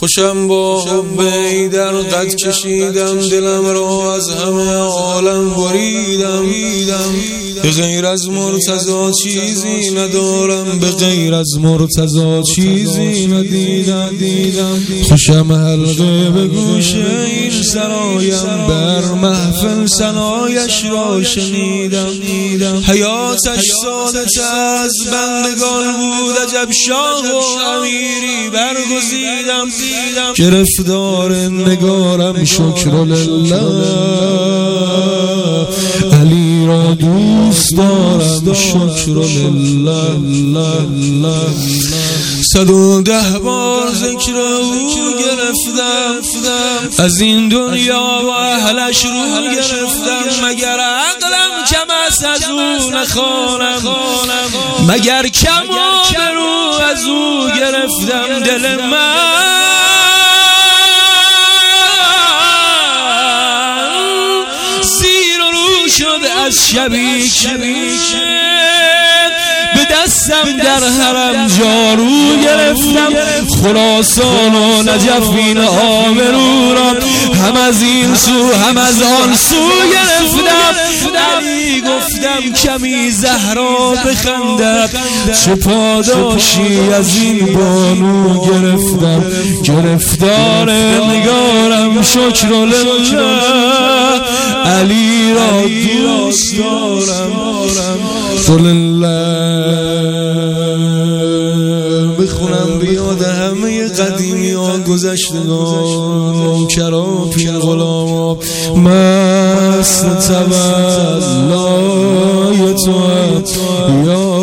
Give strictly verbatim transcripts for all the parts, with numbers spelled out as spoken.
خوشم با حب در قد کشیدم، دلم را از همه عالم بریدم. به غیر از مرتضی چیزی ندارم، به غیر از مرتضی چیزی ندیدم. خوشم حلقه به گوش این سرایم، بر محفل ثنایش را شنیدم. حیاتش ساده از بندگان بود، عجب شاه و امیری برگزیدم. گرفتار نگارم شکر لله، علی را دوست دارم شکر لله. صد و ده بار ذکر او گرفتم، از این دنیا و اهلش رو گرفتم. مگر عقلم کم است از او نخوانم، مگر کمان رو از او گرفتم. دل من سیر و رو شد از شبیک، به دستم در حرم جارو گرفتم. خراسان و نجف این آبرو را هم از این سو هم از آن سو گرفتم. علی گفتم کمی زهرا بخندد، چه پاداشی از این بانو گرفتم. گرفتار نگارم شکر لله، علی را دوست دارم لله. بخونم بیاد همه قدیمی ها گذشتگان، نوکرا پیر غلاما مست تولای تو یا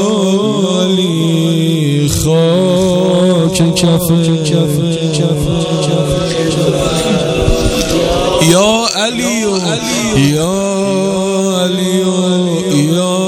علی، خاک کفه یا علی یا علی یا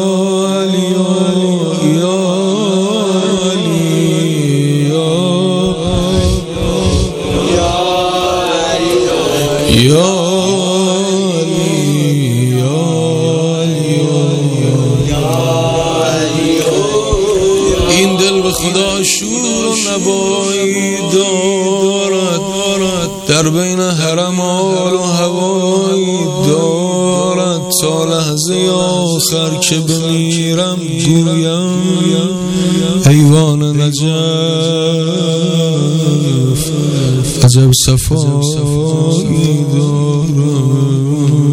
این دل به خدا شور و نوایی دارد، در بین حرم آل و هوایی دارد. تا لحظه آخر که بمیرم گویم ایوان نجف عجب صفایی دارد.